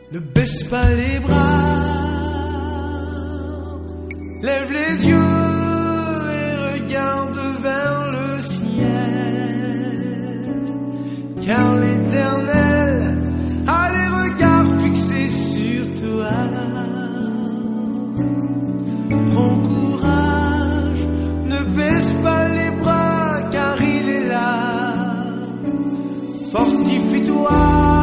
Ne baisse pas les bras, lève les yeux et regarde vers le ciel, car l'Éternel a les regards fixés sur toi. Prends courage, ne baisse pas les bras, car il est là. Fortifie-toi.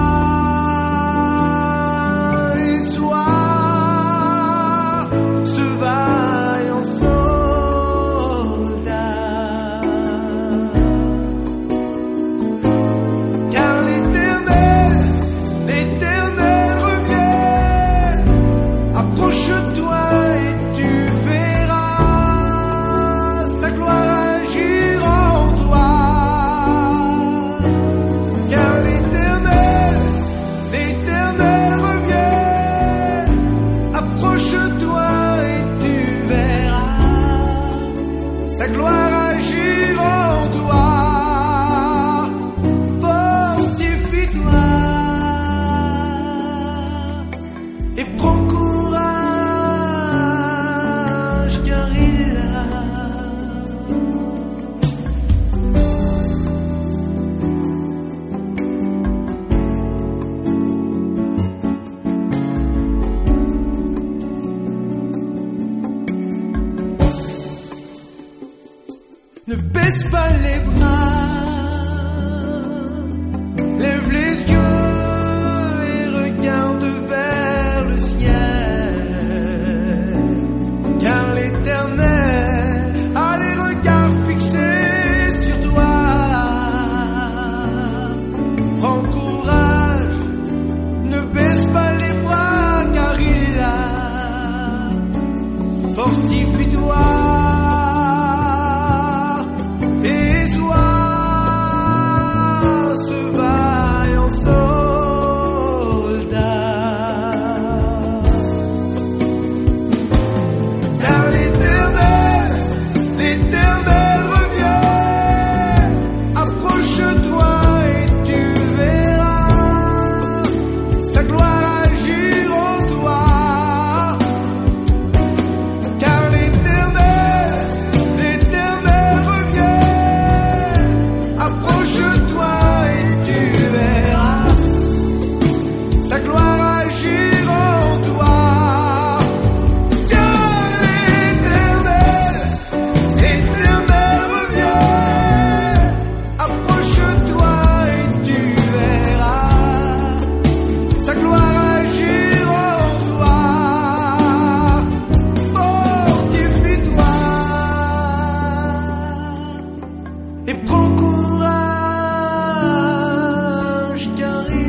Sa gloire agir en toi. Fortifie-toi et prends courage, car il est là. Ne baisse pas les bras, lève les yeux et regarde vers le ciel, car l'Éternel a les regards fixés sur toi. Prends courage, ne baisse pas les bras, car il est là. Fortifie-toi. Et prends courage, car